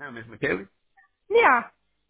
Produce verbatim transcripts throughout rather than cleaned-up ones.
uh, Miz McKaylee. Yeah.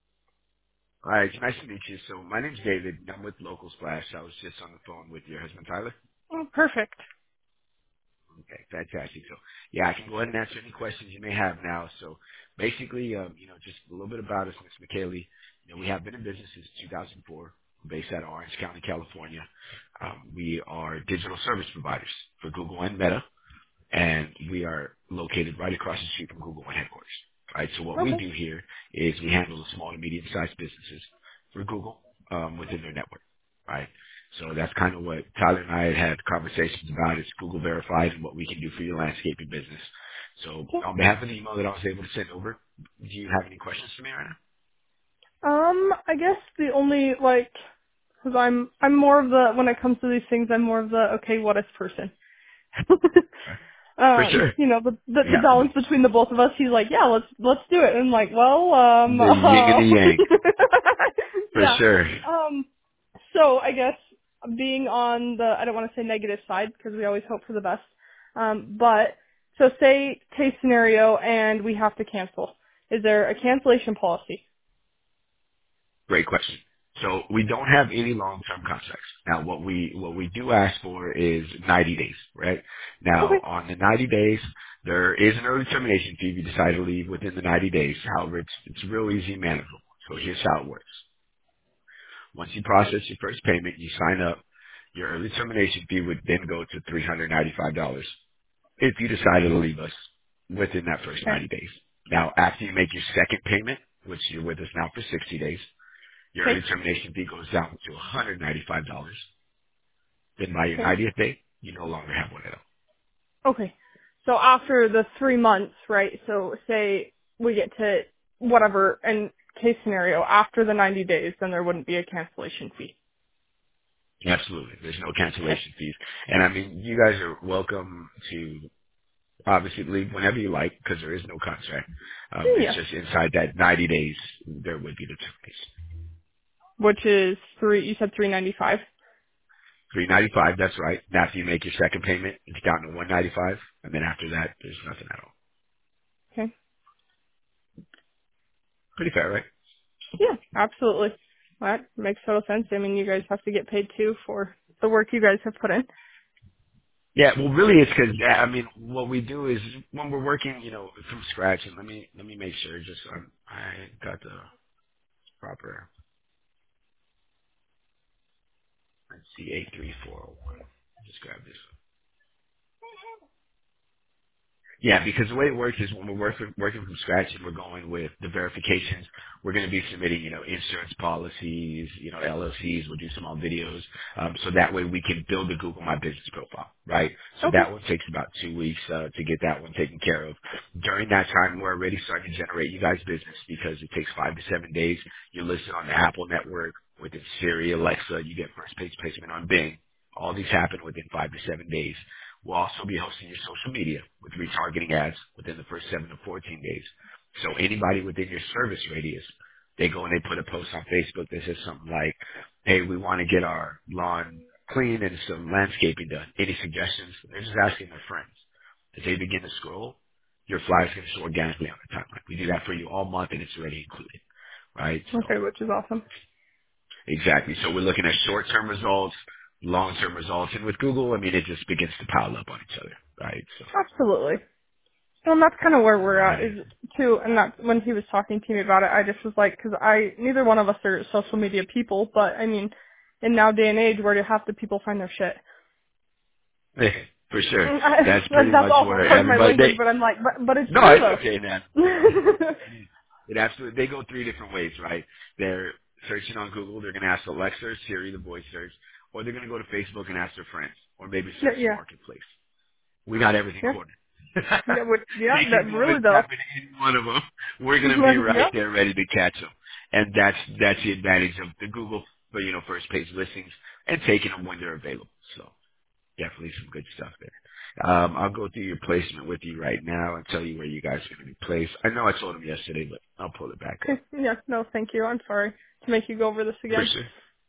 Hi, it's nice to meet you. So my name's David. I'm with Local Splash. I was just on the phone with your husband, Tyler. Oh, perfect. Okay, fantastic. So yeah, I can go ahead and answer any questions you may have now. So basically, um, you know, just a little bit about us, Miz McKaylee. You know, we have been in business since two thousand four, based out of Orange County, California. Um, we are digital service providers for Google and Meta. And we are located right across the street from Google One headquarters. Right, so what we Okay. do here is we handle the small to medium-sized businesses for Google um, within their network. Right, so that's kind of what Tyler and I had had conversations about. Is Google verified and what we can do for your landscaping business. So Okay. on behalf of the email that I was able to send over, do you have any questions for me right now? Um, I guess the only like, because I'm I'm more of the when it comes to these things, I'm more of the okay, what if person. Okay. For um, sure. you know, the, the the Yeah. balance between the both of us. He's like, yeah, let's let's do it. And I'm like, well, um, The yin and uh, the yang. For yeah. sure. Um, so I guess being on the I don't want to say negative side because we always hope for the best. Um, but so say case scenario and we have to cancel. Is there a cancellation policy? Great question. So we don't have any long-term contracts. Now, what we what we do ask for is ninety days, right? Now, Okay. on the ninety days, there is an early termination fee if you decide to leave within the ninety days. However, it's it's real easy and manageable. So here's how it works. Once you process your first payment, you sign up. Your early termination fee would then go to three hundred ninety-five dollars if you decided to leave us within that first Okay. ninety days. Now, after you make your second payment, which you're with us now for sixty days, your Okay. early termination fee goes down to one hundred ninety-five dollars. Then by your Okay. ninetieth day, you no longer have one at all. Okay. So after the three months, right? So say we get to whatever and case scenario after the ninety days, then there wouldn't be a cancellation fee. Absolutely. There's no Okay. cancellation fees. And I mean, you guys are welcome to obviously leave whenever you like because there is no contract. Um, it's Yeah. just inside that ninety days, there would be the termination. Which is three. You said three ninety five. three ninety-five, that's right. And after you make your second payment, it's down to one ninety-five. And then after that, there's nothing at all. Okay. Pretty fair, right? Yeah. Absolutely. That makes total sense. I mean, you guys have to get paid too for the work you guys have put in. Yeah, well, really, it's because I mean, what we do is when we're working, you know, from scratch. And let me let me make sure, just so I'm, I got the proper. Let's see, eight three four zero one. Just grab this. Yeah, because the way it works is when we're working working from scratch and we're going with the verifications, we're going to be submitting, you know, insurance policies, you know, L L Cs. We'll do some on videos, um, so that way we can build a Google My Business profile, right? So Okay. that one takes about two weeks uh, to get that one taken care of. During that time, we're already starting to generate you guys business because it takes five to seven days. You're listed on the Apple network within Siri, Alexa. You get first page placement on Bing. All these happen within five to seven days. We'll also be hosting your social media with retargeting ads within the first seven to fourteen days. So anybody within your service radius, they go and they put a post on Facebook that says something like, hey, we want to get our lawn clean and some landscaping done. Any suggestions? They're just asking their friends. As they begin to scroll, your flyers going to show organically on the timeline. We do that for you all month and it's already included, right? So Okay, which is awesome. exactly. So we're looking at short-term results, long-term results, and with Google, I mean, it just begins to pile up on each other, right? So, Absolutely. Well, and that's kind of where we're all at right. is too, and that's when he was talking to me about it. I just was like, because I neither one of us are social media people, but I mean, in now day and age, where do half the people find their shit? For sure. Mm, I, That's pretty that's much awful. where Pardon my everybody, language, they, but I'm like, but but it's no, true it's though. okay, man. It is. It is. It absolutely, they go three different ways, right? They're searching on Google, they're going to ask Alexa or Siri, the voice search, or they're going to go to Facebook and ask their friends, or maybe yeah, search the yeah, marketplace. We got everything yeah, cornered. yeah. What, yeah, They can that go and really though. tap into any one of them. We're going to be right yeah. there ready to catch them. And that's, that's the advantage of the Google, but you know, first page listings and taking them when they're available. So definitely some good stuff there. Um, I'll go through your placement with you right now and tell you where you guys are going to be placed. I know I told them yesterday, but I'll pull it back up. Okay. Yeah. No, thank you. I'm sorry to make you go over this For again. sure.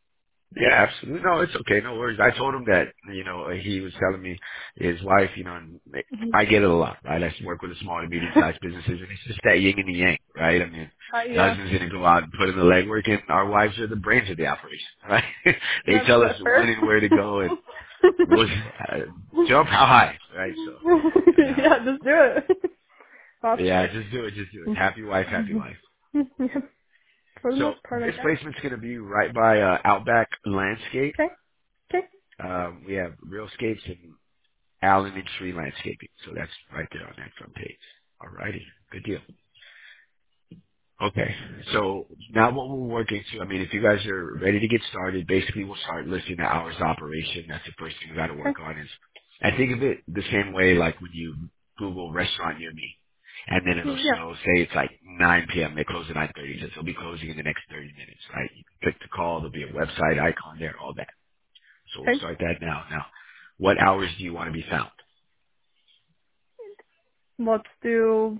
Yeah, absolutely. No, it's okay. No worries. I told him that, you know, he was telling me his wife, you know, and Mhm. I get it a lot, right? I work with the small to medium sized businesses and it's just that yin and the yang, right? I mean, uh, the yeah, husband's going to go out and put in the legwork and our wives are the brains of the operation, right? they that's tell us uh, when fair. and where to go and we'll uh, jump how high, right? So, now, Yeah, just do it. That's yeah, fair. just do it, just do it. Happy wife, happy life. Yeah, for the So most part, I this guess. placement's going to be right by uh, Outback Landscape. Okay. Okay. Um, we have Realscapes and Allen and Tree Landscaping. So that's right there on that front page. All righty. Good deal. Okay. So now what we're working to, I mean, if you guys are ready to get started, basically we'll start listing the hours of operation. That's the first thing we got to Okay. work on is, I think of it the same way like when you Google restaurant near me. And then it'll Yeah. show, say it's like nine p.m. They close at nine thirty. So they'll be closing in the next thirty minutes, right? You click the call. There'll be a website icon there, all that. So we'll Okay. start that now. Now, what hours do you want to be found? Let's do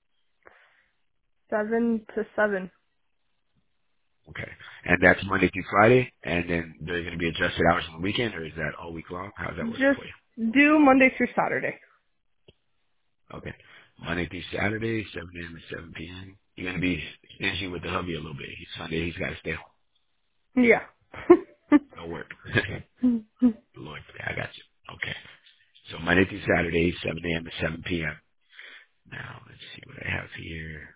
seven to seven. Okay. And that's Monday through Friday, and then they're going to be adjusted hours on the weekend, or is that all week long? How's that working Just for you? do Monday through Saturday. Okay. Monday through Saturday, seven a.m. to seven p.m. You're going to be stingy with the hubby a little bit. Sunday, he's got to stay home. Yeah. No work. Lord, I got you. Okay. So Monday through Saturday, seven a.m. to seven p.m. Now, let's see what I have here.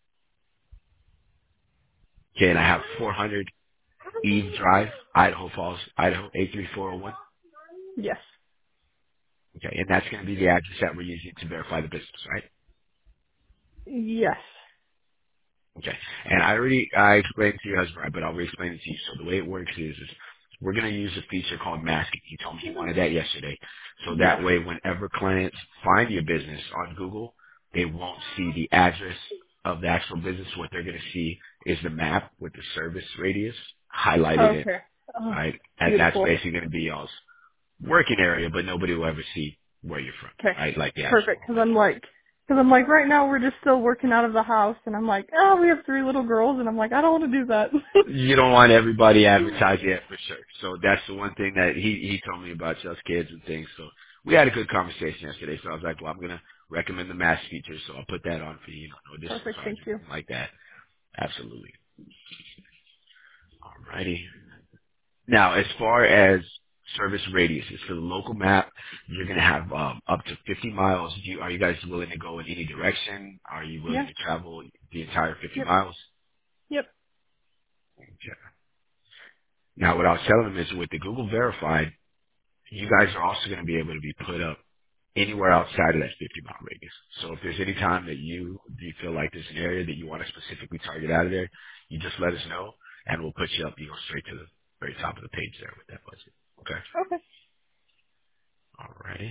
Okay, and I have four hundred Eve Drive, Idaho Falls, Idaho, eight three four zero one. Yes. Okay, and that's going to be the address that we're using to verify the business, right? Yes. Okay. And I already I explained to your husband, right, but I'll re-explain it to you. So the way it works is, is we're going to use a feature called masking. He told me he wanted that yesterday. So Yes. that way, whenever clients find your business on Google, they won't see the address of the actual business. What they're going to see is the map with the service radius highlighted in, Okay. Oh, right? And that's beautiful. basically going to be y'all's working area, but nobody will ever see where you're from, Okay. right? Like the Perfect. actual, Cause like I'm like, cause I'm like, right now we're just still working out of the house and I'm like, oh, we have three little girls and I'm like, I don't want to do that. you don't want everybody advertising it for sure. So that's the one thing that he he told me about just kids and things. So we had a good conversation yesterday. So I was like, well, I'm gonna recommend the mask feature. So I'll put that on for you. You know, no additional Perfect. charge Thank or you. anything like that. Absolutely. Alrighty. Now, as far as service radiuses for the local map, you're gonna have um, up to fifty miles. Do you, are you guys willing to go in any direction? Are you willing Yeah. to travel the entire fifty Yep. miles? Yep. Okay. Now, what I was telling them is with the Google Verified, you guys are also going to be able to be put up anywhere outside of that fifty mile radius. So if there's any time that you you feel like there's an area that you want to specifically target out of there, you just let us know and we'll put you up, you know, straight to the very top of the page there with that budget. Okay. Okay. All righty.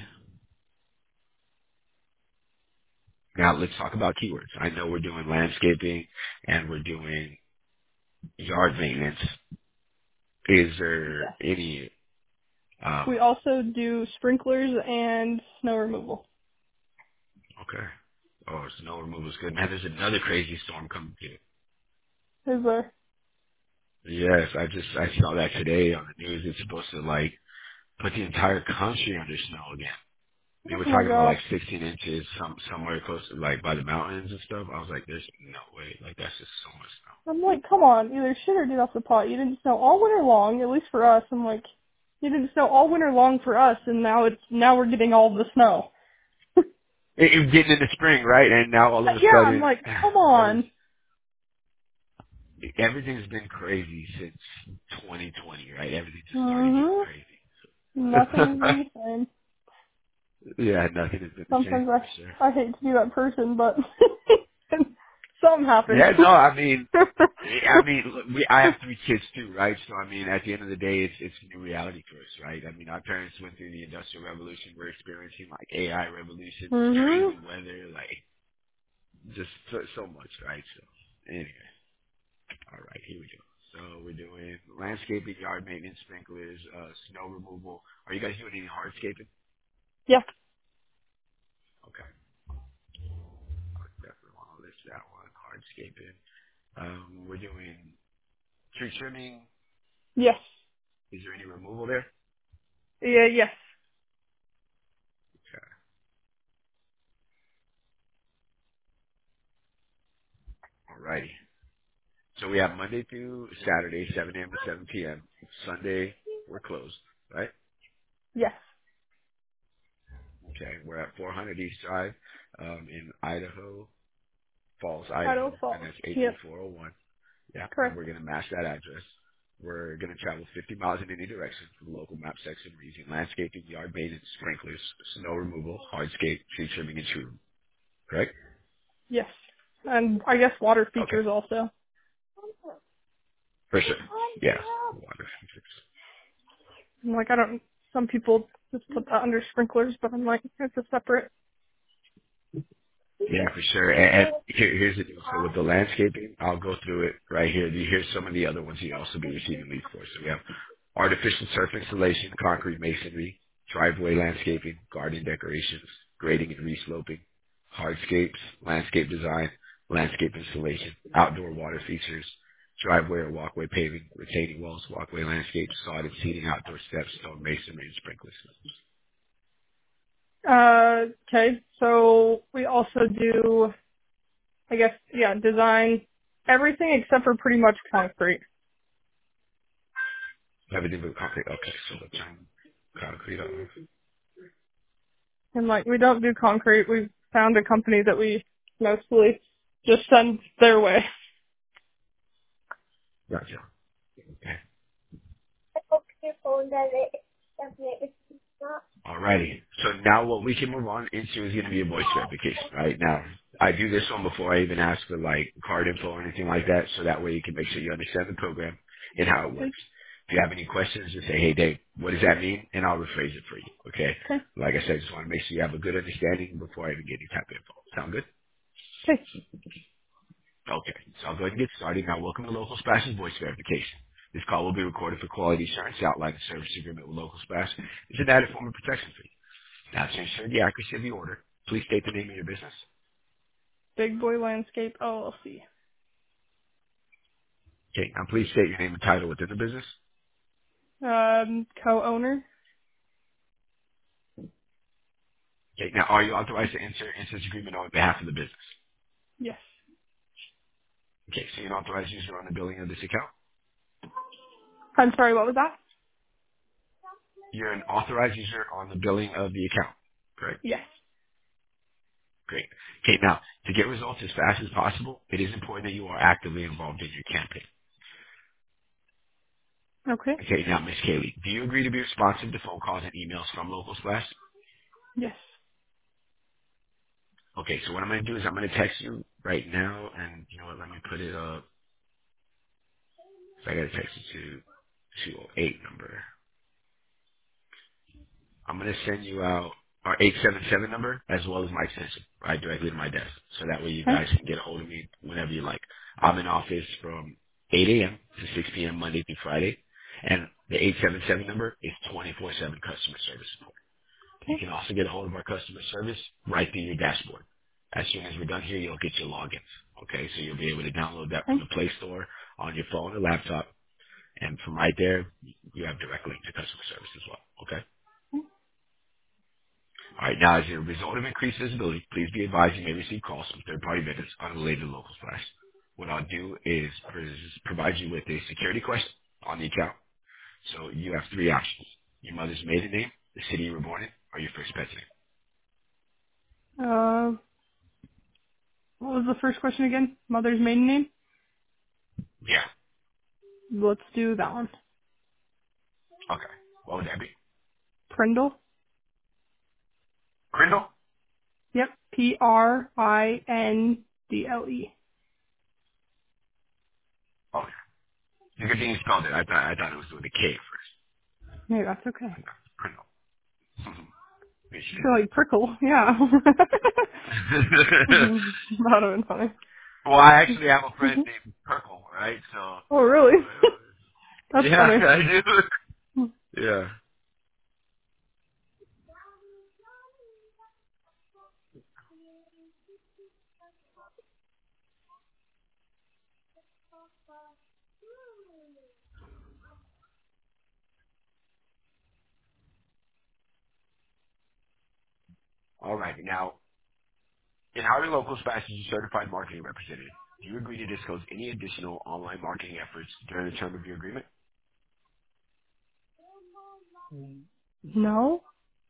Now let's talk about keywords. I know we're doing landscaping and we're doing yard maintenance. Is there Yes. any We um also do sprinklers and snow removal. okay. Oh, snow removal is good. Now there's another crazy storm coming through. Is there? Yes, I just I saw that today on the news. It's supposed to like put the entire country under snow again. They Oh were my talking about gosh. like sixteen inches, some somewhere close to like by the mountains and stuff. I was like, there's no way. Like that's just so much snow. I'm like, come on, either shit or get off the pot. You didn't snow all winter long, at least for us. I'm like, you didn't snow all winter long for us, and now it's now we're getting all the snow. It, it was getting into spring, right? And now all of a Yeah, I'm sudden, like, come every, on. everything's been crazy since twenty twenty, right? Everything just started getting Mhm. Nothing has crazy. been the same. Yeah, nothing has been the same Sometimes for sure. I I hate to be that person, but something happens. Yeah, no, I mean, I mean, look, we, I have three kids too, right? So I mean, at the end of the day, it's it's a new reality for us, right? I mean, our parents went through the industrial revolution. We're experiencing like A I revolutions, mhm. crazy weather, like just so, so much, right? So anyway, all right, here we go. So we're doing landscaping, yard maintenance, sprinklers, uh, snow removal. Are you guys doing any hardscaping? Yeah. Okay, definitely want to list that one. Hardscaping. Um, we're doing tree trimming. Yes. Is there any removal there? Yeah, yes. Okay. Alrighty. So we have Monday through Saturday, seven a m to seven p m Sunday, we're closed, right? Yes. Okay. We're at four hundred East Drive um, in Idaho Falls, Idaho Idaho, and Falls. that's eight three Yep. four zero one. Yeah, and Correct. we're going to match that address. We're going to travel fifty miles in any direction from the local map section. We're using landscaping, yard maintenance, sprinklers, snow removal, hardscape, tree trimming, and tree removal. Correct? Yes. And I guess water Okay. features also. For sure. Yeah. Water features. I'm like, I don't, some people just put that under sprinklers, but I'm like, it's a separate. Yeah, for sure. And, and here, here's the deal. So with the landscaping, I'll go through it right here. Here's some of the other ones you'll also be receiving leads for. So we have artificial surf installation, concrete masonry, driveway landscaping, garden decorations, grading and resloping, hardscapes, landscape design, landscape installation, outdoor water features, driveway or walkway paving, retaining walls, walkway landscapes, sodded seating, outdoor steps, stone masonry, and sprinkler systems. Uh, okay. So we also do, I guess, yeah, design everything except for pretty much concrete. Everything but concrete. Okay, so let's turn concrete off. And like, we don't do concrete. We found a company that we mostly just send their way. Gotcha. Okay. Alrighty. So now what we can move on into is going to be a voice verification, right? Now, I do this one before I even ask for like card info or anything like that, so that way you can make sure you understand the program and how it Okay. works. If you have any questions, just say, hey Dave, what does that mean? And I'll rephrase it for you, okay? Okay. Like I said, just want to make sure you have a good understanding before I even get any type of info. Sound good? Okay. Okay. So I'll go ahead and get started. Now, welcome to Local Splash's voice verification. This call will be recorded for quality assurance. Outline the service agreement with Local Splash. It's an added form of protection for you. Now, to ensure the accuracy of the order, please state the name of your business. Big Boy Landscape L L C. Okay, now please state your name and title within the business. Um, co-owner? Okay, now are you authorized to enter into this agreement on behalf of the business? Yes. Okay, so you're an authorized user on the billing of this account? I'm sorry, what was that? You're an authorized user on the billing of the account, correct? Yes. Great. Okay, now, to get results as fast as possible, it is important that you are actively involved in your campaign. Okay. Okay, now, Miss Kaylee, do you agree to be responsive to phone calls and emails from Local Splash? Yes. Okay, so what I'm going to do is I'm going to text you right now, and you know what, let me put it up. So I got to text you to two oh eight number. I'm going to send you out our eight seven seven number as well as my extension right directly to my desk. So that way you Okay. guys can get a hold of me whenever you like. I'm in office from eight a m to six p m Monday through Friday. And the eight seven seven number is twenty-four seven customer service support. You Okay. can also get a hold of our customer service right through your dashboard. As soon as we're done here, you'll get your logins. Okay, so you'll be able to download that from Okay. the Play Store on your phone or laptop. And from right there, you have direct link to customer service as well. Okay? All right, now as a result of increased visibility, please be advised you may receive calls from third-party vendors unrelated to local splash. What I'll do is pres- provide you with a security question on the account. So you have three options. Your mother's maiden name, the city you were born in, or your first pet's name. Uh, what was the first question again? Mother's maiden name? Yeah. Let's do that one. Okay. What would that be? Prindle? Crindle? Yep. P R I N D L E. Oh, yeah. Good thing you spelled it. I thought, I thought it was with a K at Hey, that's okay. first. Crindle. I feel like prickle. Yeah. That would have been funny. Well, I actually have a friend named Perkle, right? So, Oh, really? uh, That's yeah, funny. I do. Yeah. All right. Now, in hiring local Splash as a certified marketing representative, do you agree to disclose any additional online marketing efforts during the term of your agreement? No?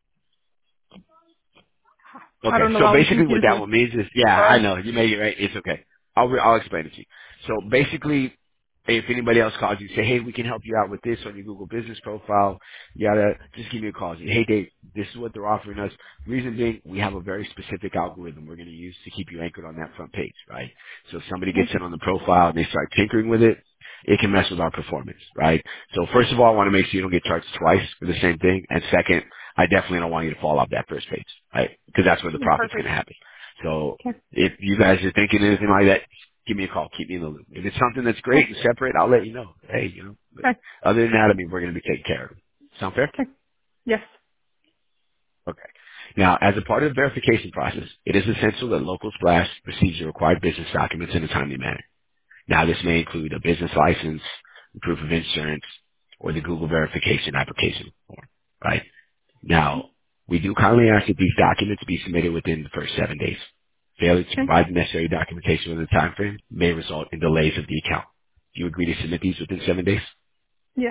I Okay, don't know so why we basically what confuse that me. one means is, yeah, I Sorry. know, you made it right, it's okay. I'll, re- I'll explain it to you. So basically, if anybody else calls you, say, hey, we can help you out with this on your Google business profile, you gotta, just give me a call. Say, hey Dave, this is what they're offering us. Reason being, we have a very specific algorithm we're gonna use to keep you anchored on that front page, right? So if somebody gets Okay. in on the profile and they start tinkering with it, it can mess with our performance, right? So first of all, I want to make sure you don't get charged twice for the same thing. And second, I definitely don't want you to fall off that first page, right? Because that's where the profit's going Perfect. to happen. So Okay. if you guys are thinking anything like that, give me a call. Keep me in the loop. If it's something that's Okay. great and separate, I'll let you know. Hey, you know, but Okay. other than that, I mean, we're going to be taken care of. Sound fair? Okay. Yes. Okay. Now, as a part of the verification process, it is essential that Local Splash receives the required business documents in a timely manner. Now, this may include a business license, proof of insurance, or the Google verification application form, right? Now, we do kindly ask that these documents be submitted within the first seven days. Failure to Okay. provide the necessary documentation within the time frame may result in delays of the account. Do you agree to submit these within seven days? Yes.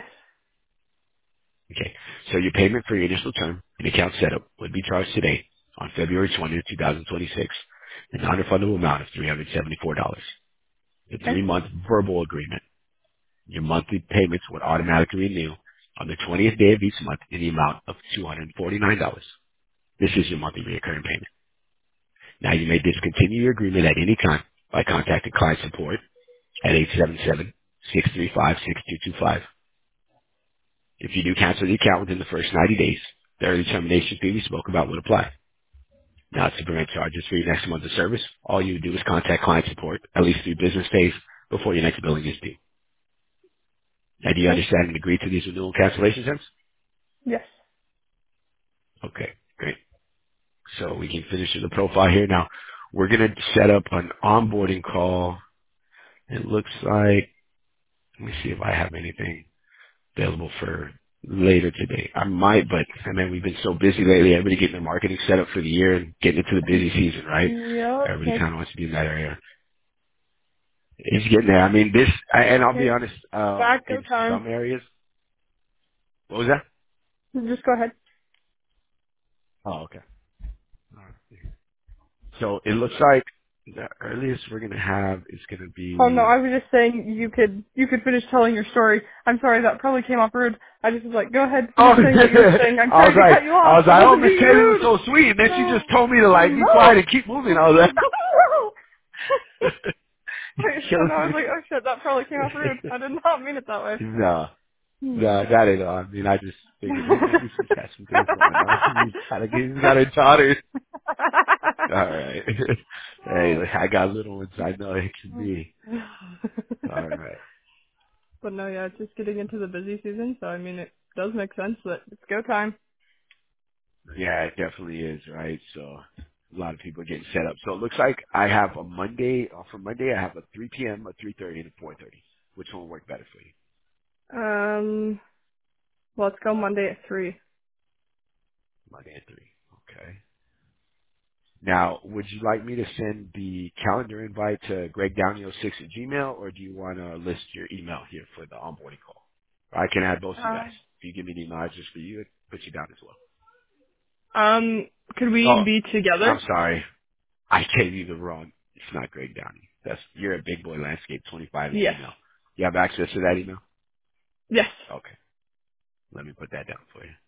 Okay. So your payment for your initial term and account setup would be charged today on February twentieth, twenty twenty-six, an non-refundable amount of three hundred seventy-four dollars. The Okay. three-month verbal agreement. Your monthly payments would automatically renew on the twentieth day of each month in the amount of two hundred forty-nine dollars. This is your monthly recurring payment. Now you may discontinue your agreement at any time by contacting client support at eight seven seven, six three five, six two two five. If you do cancel the account within the first ninety days, the early termination fee we spoke about would apply. Now to prevent charges for your next month of service, all you would do is contact client support at least three business days before your next billing is due. Now do you Okay. understand and agree to these renewal cancellation terms? Yes. Okay, great. So we can finish the profile here. Now we're going to set up an onboarding call. It looks like, let me see if I have anything available for later today. I might, but I mean, we've been so busy lately. Everybody getting their marketing set up for the year and getting into the busy season, right? Yep. Everybody It's, kind of wants to be in that area. It's getting there. I mean, this, I, and I'll be it's honest, um, back go in time. some areas, what was that? Just go ahead. Oh, okay. All right. So it looks like the earliest we're going to have is going to Oh no, be, I was just saying you could you could finish telling your story. I'm sorry, that probably came off rude. I just was like, go ahead, oh, finish saying what you were saying. I'm I was sorry to like, cut you I off. was I like, oh, wasn't Miss being Kelly was rude. so sweet. And then she No. just told me to like be No. quiet and keep moving. I was No. like, you're I know, killing I was me. like, oh shit, that probably came off rude. I did not mean it that way. no, Hmm. no, not at all. I mean, I just figured, hey, maybe she's got some things going on. He's got a, he's got a daughter. All right. Hey, look, I got little ones. I know it can be. All right. But no, yeah, it's just getting into the busy season, so I mean, it does make sense that it's go time. Yeah, it definitely is, right? So a lot of people are getting set up. So it looks like I have a Monday, uh, for Monday I have a three p.m., a three thirty, and a four thirty. Which one will work better for you? Um, well, let's go Monday at three. Monday at three. Okay. Now, would you like me to send the calendar invite to Greg Downey oh six at Gmail, or do you want to list your email here for the onboarding call? I can add both you Uh, guys. If you give me the email address for you, it puts you down as well. um, could we Oh, be I'm together? sorry. I gave you the wrong. It's not Greg Downey. That's you're at Big Boy Landscape twenty-five at Yes. Gmail. You have access to that email? Yes. Okay. Let me put that down for you.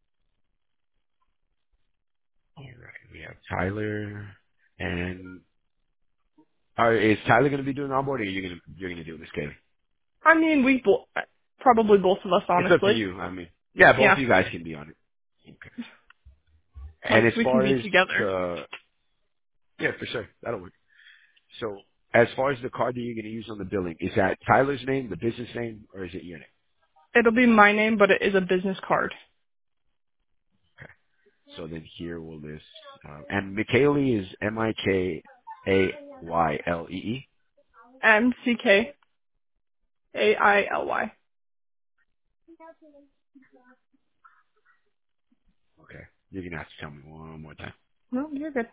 All right. We have Tyler, and all right, is Tyler going to be doing onboarding, or are you going to you're going to do it, Miss Kaylee? I mean, we bo- probably both of us, It's up to honestly. you. I mean, yeah, both of Yeah. you guys can be on it. Okay. Like, And as we can far be as together. the yeah, for sure, that'll work. So as far as the card that you're going to use on the billing, is that Tyler's name, the business name, or is it your name? It'll be my name, but it is a business card. Okay. So then here we'll list, um, and McKaylee is M I K A Y L E E. M C K A I L Y. Okay. You're going to have to tell me one more time. No, you're good.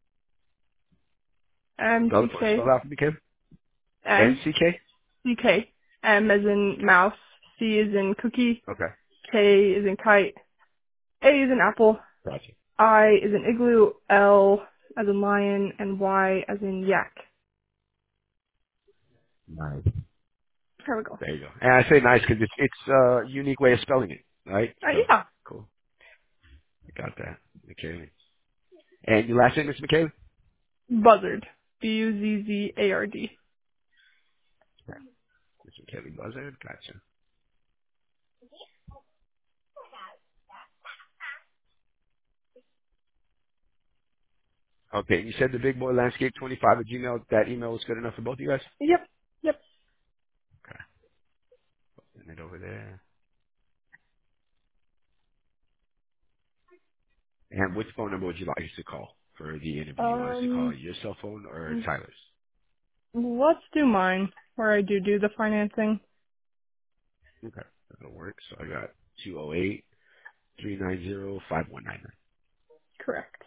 M Spell C it for spell K it out for me, Kevin. N M C K. C K M as in mouse, C as in cookie, Okay. K as in kite, A as in apple, Gotcha. I as in igloo, L as in lion, and Y as in yak. Nice. There we go. There you go. And I say nice because it's it's a unique way of spelling it, right? Uh, So yeah. cool. I got that, McKaylee. And your last name, Miss McKaylee? Buzzard. B U Z Z A R D. Yeah. Miss McKaylee Buzzard. Gotcha. Okay. You said the big boy landscape twenty-five at Gmail. That email was good enough for both of you guys. Yep. Yep. Okay. Send it over there. And which phone number would you like us to call for the interview? You want us to call Um, your cell phone or Tyler's? let's do mine, where I do do the financing. Okay. That'll work. So I got two oh eight, three nine zero, five one nine nine. Correct.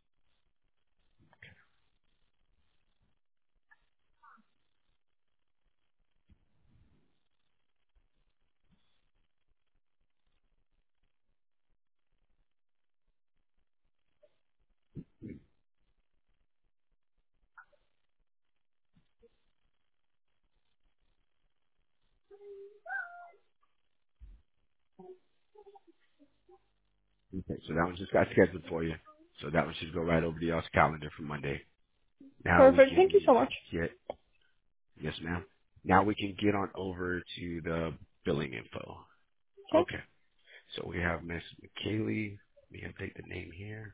Okay. So that one just got scheduled for you. So that one should go right over to y'all's calendar for Monday. Now we Perfect. Thank you can so much. get, yes ma'am. Now we can get on over to the billing info. Okay. Okay. So we have Miss McKaylee. Let me update the name here.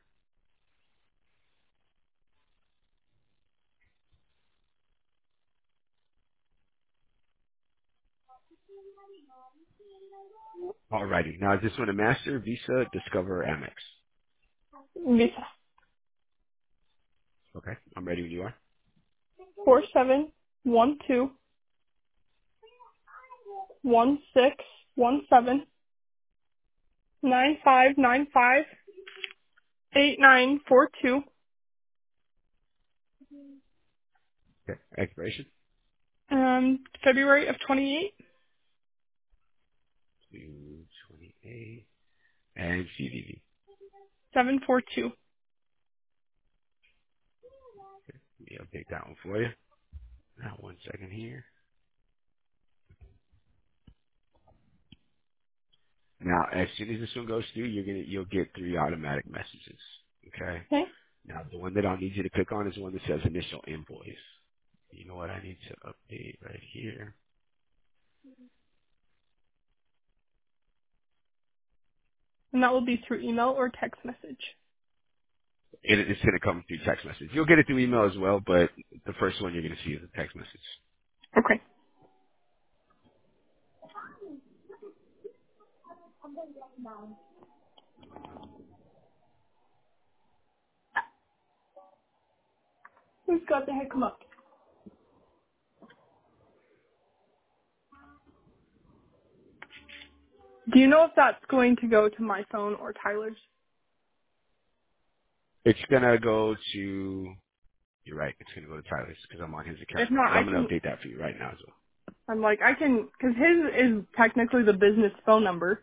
Alrighty. Now is this one a Master, Visa, Discover, or Amex? Visa. Okay. I'm ready when you are. Four seven one two one six one seven nine five nine five eight nine four two. Okay. Expiration. Um, February of twenty eight two twenty-eight. And C V V. seven four two. Let me update that one for you. Now one second here. Now as soon as this one goes through, you're gonna you'll get three automatic messages. Okay. Okay. Now the one that I'll need you to click on is the one that says initial invoice. You know what I need to update right here? And that will be through email or text message. It, it's going to come through text message. You'll get it through email as well, but the first one you're going to see is a text message. Okay. Who's got the heck come up? Do you know if that's going to go to my phone or Tyler's? It's going to go to, you're right, it's going to go to Tyler's because I'm on his If account. not, But I I'm going to can. update that for you right now as well. I'm like I can because his is technically the business phone number.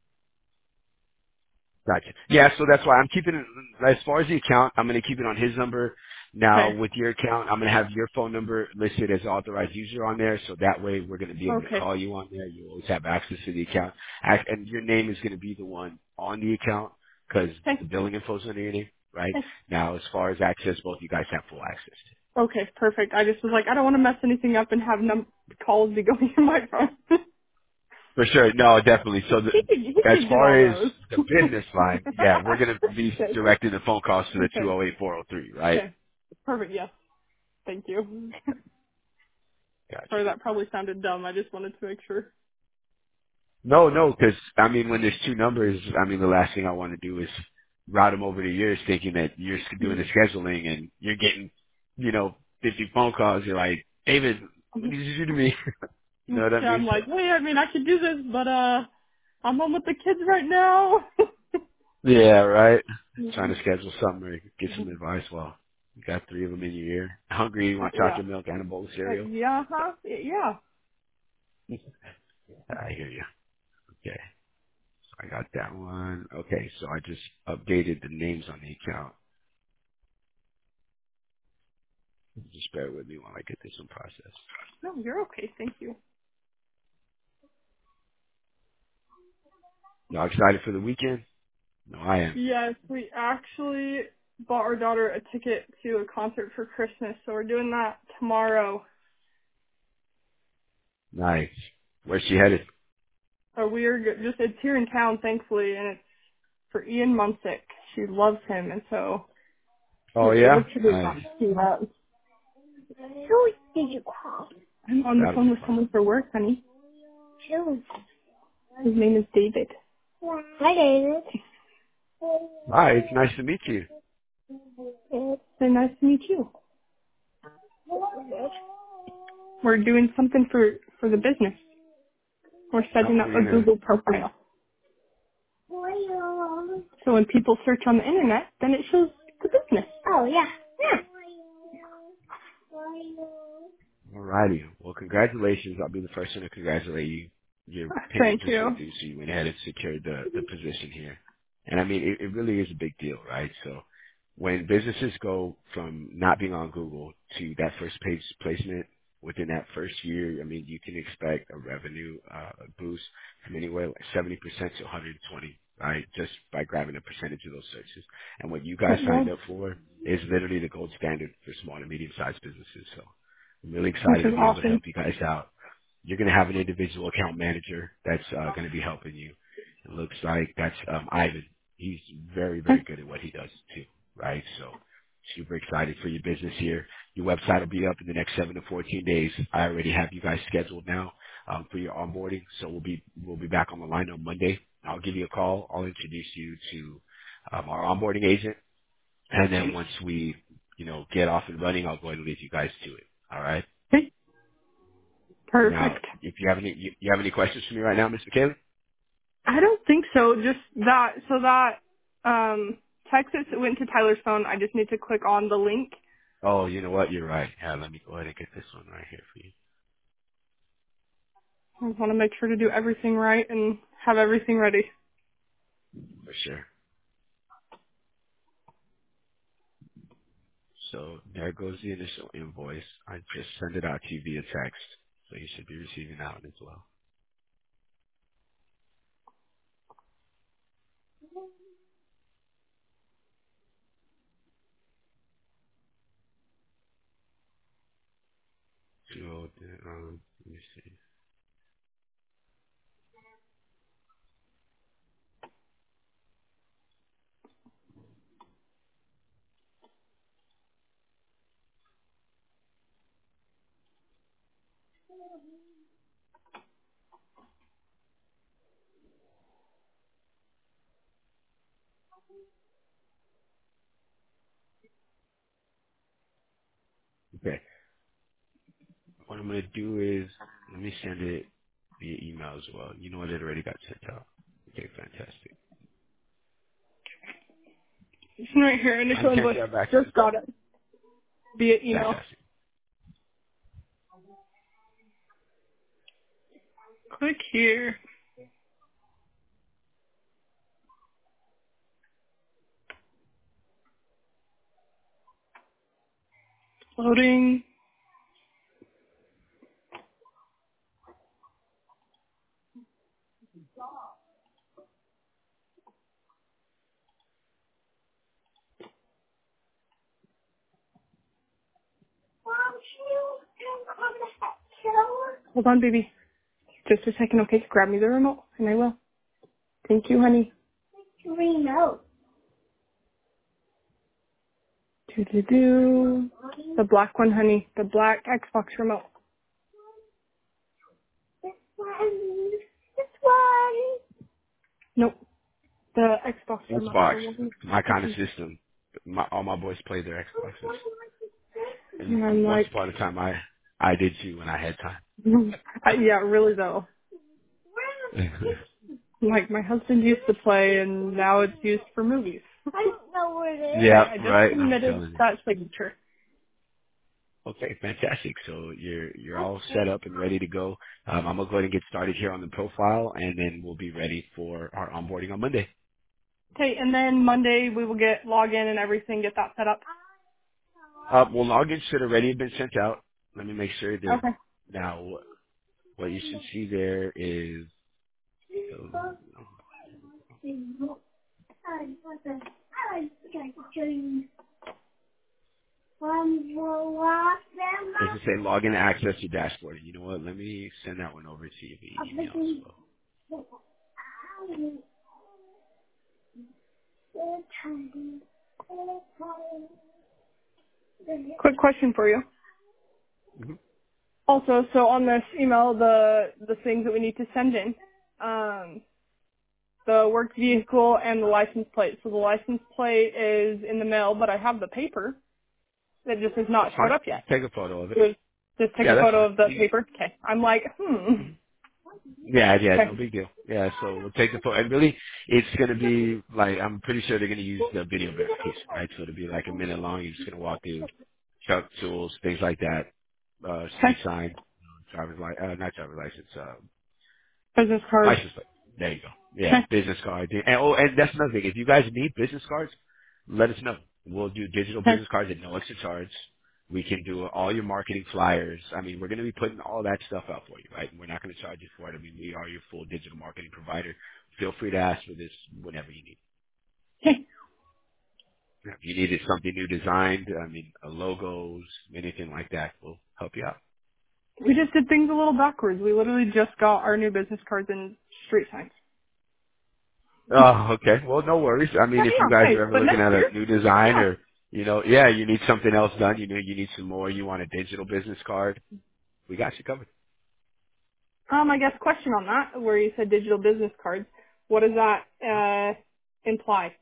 Gotcha. Yeah, so that's why I'm keeping it, as far as the account, I'm going to keep it on his number. Now, Okay. with your account, I'm going to have your phone number listed as authorized user on there, so that way we're going to be able to Okay. call you on there. You always have access to the account. Ac- And your name is going to be the one on the account because Okay. the billing info is under your name, right? Okay. Now, as far as access, both you guys have full access. Okay. Perfect. I just was like I don't want to mess anything up and have num calls be going to my phone. For sure. No, definitely. So the, he could he as could do all far as those. the business line, yeah, we're going to be okay. directing the phone calls to the Okay. two oh eight, four oh three, right? Okay. Perfect. Yes. Thank you. Gotcha. Sorry, that probably sounded dumb. I just wanted to make sure. No, no, because I mean, when there's two numbers, I mean, the last thing I want to do is route them over to yours, thinking that you're s- doing the scheduling and you're getting, you know, fifty phone calls. You're like, David, what did you do to me? You know what I Yeah, mean? I'm So, like, hey, I mean, I could do this, but uh, I'm home with the kids right now. yeah, right. Trying to schedule something or get some advice. Well, you got three of them in your ear. Hungry? You want Yeah. chocolate milk and a bowl of Uh, cereal? yeah, huh? Yeah. I hear you. Okay, so I got that one. Okay, so I just updated the names on the account. Just bear with me while I get this one processed. No, you're okay. Thank you. Y'all excited for the weekend? No, I am. Yes, we actually bought our daughter a ticket to a concert for Christmas, so we're doing that tomorrow. Nice. Where's she headed? Uh, we are g- just, it's here in town, thankfully, and it's for Ian Munsick. She loves him, and so Oh we're able yeah? to do Nice. that. Who did you call? I'm on the That'll phone be with fun. someone for work, honey. Who? His name is David. Hi, David. Hi, it's nice to meet you. So nice to meet you. We're doing something for, for the business. We're Oh, setting up we're a gonna. Google profile. So when people search on the internet, then it shows the business. Oh, yeah. Yeah. Alrighty. Well, congratulations. I'll be the first one to congratulate you. Your pay was Thank just you. went through, so you went ahead and secured the, the position here. And I mean, it, it really is a big deal, right? So when businesses go from not being on Google to that first page placement within that first year, I mean, you can expect a revenue uh, boost from anywhere like seventy percent to one hundred twenty, right? Just by grabbing a percentage of those searches. And what you guys Well, signed up for is literally the gold standard for small and medium-sized businesses. So I'm really which excited is to be able to awesome. help you guys out. You're going to have an individual account manager that's uh, going to be helping you. It looks like that's um, Ivan. He's very, very good at what he does too, right? So super excited for your business here. Your website will be up in the next seven to fourteen days. I already have you guys scheduled now um, for your onboarding. So we'll be we'll be back on the line on Monday. I'll give you a call. I'll introduce you to um, our onboarding agent, and then once we you know get off and running, I'll go ahead and leave you guys to it. All right. Okay. Now, Perfect. if you have any, you, you have any questions for me right now, Mister McKaylee? I don't think so. Just that, so that, um, text it went to Tyler's phone. I just need to click on the link. Oh, you know what? You're right. Yeah, let me go ahead and get this one right here for you. I want to make sure to do everything right and have everything ready. For sure. So there goes the initial invoice. I just send it out to you via text. So you should be receiving that one as well. So, um, let me see. Okay. What I'm going to do is, let me send it via email as well. You know what? It already got sent out. Okay, fantastic. It's right here. I Initial can't invoice. you have access? Just got it via email. Fantastic. Click here. Loading. Hold on, baby. Just a second, okay? Grab me the remote, and I will. Thank you, honey. Remote. Do do do. The black one, honey. The black Xbox remote. This one. This one. Nope. The Xbox remote. Xbox, The one. my kind of Mhm. system. My, all my boys played their Xboxes. And And I'm once like, upon a time, I I did too when I had time. I, yeah, really though. Like my husband used to play, and now it's used for movies. I don't know where it is. Okay, Yeah, I just right. I'm submitted telling you. that signature. Okay, fantastic. So you're you're all set up and ready to go. Um, I'm gonna go ahead and get started here on the profile, and then we'll be ready for our onboarding on Monday. Okay, and then Monday we will get login and everything, get that set up. Uh, well, login should already have been sent out. Let me make sure that Okay. now what you should see there is. Does it say login access to dashboard? You know what? Let me send that one over to you via email as well. Quick question for you. hmm Also, so on this email, the the things that we need to send in, um, the work vehicle and the license plate. So the license plate is in the mail, but I have the paper that just has not That's showed fine. up yet. Take a photo of it. Just just take Yeah, a that's photo fine. of the You, paper. Okay. I'm like, hmm. mhm. Yeah, yeah, no Okay. big deal. Yeah, so we'll take the photo. And really, it's going to be like, I'm pretty sure they're going to use the video verification, right? So it'll be like a minute long. You're just going to walk through truck tools, things like that, uh, street Okay. sign, driver's license, uh, not driver's license, uh, Business card. license plate. There you go. Yeah, Okay. business card. And, oh, and that's another thing. If you guys need business cards, let us know. We'll do digital Okay. business cards at no extra charge. We can do all your marketing flyers. I mean, we're going to be putting all that stuff out for you, right? We're not going to charge you for it. I mean, we are your full digital marketing provider. Feel free to ask for this whenever you need. Okay. If you needed something new designed, I mean, uh, logos, anything like that, we'll help you out. We just did things a little backwards. We literally just got our new business cards and street signs. Oh, okay. Well, no worries. I Yeah, mean, if you yeah. guys are Hey, ever but looking next at year, a new design yeah. or, you know, yeah, you need something else done, you know, you need some more, you want a digital business card, we got you covered. Um, I guess question on that, where you said digital business cards. What does that uh imply?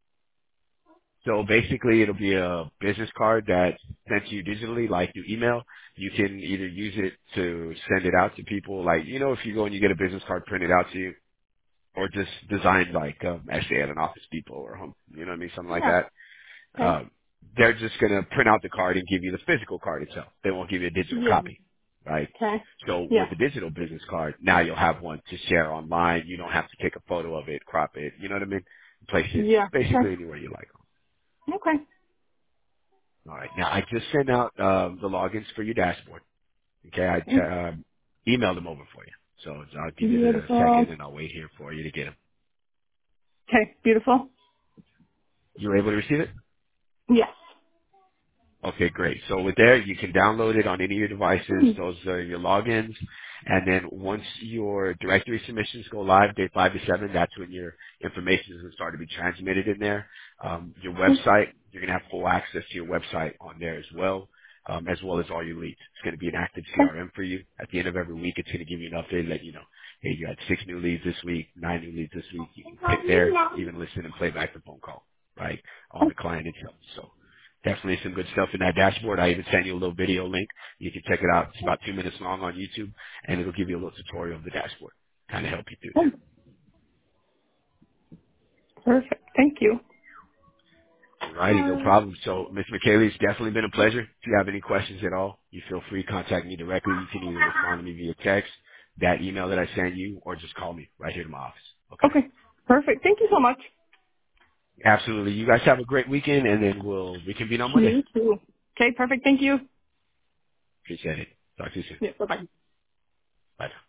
So basically it'll be a business card that's sent to you digitally, like through email. You can either use it to send it out to people, like, you know, if you go and you get a business card printed out to you, or just designed like, um, actually at an Office Depot or home, you know what I mean, something like Yeah. that. Okay. Um, they're just going to print out the card and give you the physical card itself. They won't give you a digital Yeah. copy, right? Okay. So Yeah. with the digital business card, now you'll have one to share online. You don't have to take a photo of it, crop it, you know what I mean? Place it Yeah. Okay. basically anywhere you like. Okay. All right. Now I just sent out um, the logins for your dashboard. Okay, I Okay. um, emailed them over for you. So I'll give it a Beautiful. second and I'll wait here for you to get them. Okay. Beautiful. You were able to receive it? Yes. Okay, great. So with there, you can download it on any of your devices. Mm. Those are your logins. And then once your directory submissions go live, day five to seven, that's when your information is going to start to be transmitted in there. Um, your website, you're going to have full access to your website on there as well, um, as well as all your leads. It's going to be an active C Okay. R M for you. At the end of every week, it's going to give you an update, let you know, hey, you had six new leads this week, nine new leads this week. You can hit there, even listen and play back the phone call, right, on the client itself. So definitely some good stuff in that dashboard. I even sent you a little video link. You can check it out. It's about two minutes long on YouTube, and it'll give you a little tutorial of the dashboard, kind of help you through Okay. there. Perfect. Thank you. Alrighty, no problem. So, Miss McKaylee, it's definitely been a pleasure. If you have any questions at all, you feel free to contact me directly. You can either respond to me via text, that email that I sent you, or just call me right here to my office. Okay? Okay. Perfect. Thank you so much. Absolutely. You guys have a great weekend, and then we'll reconvene on Monday. You too. Okay. Perfect. Thank you. Appreciate it. Talk to you soon. Yeah. Bye bye. Bye.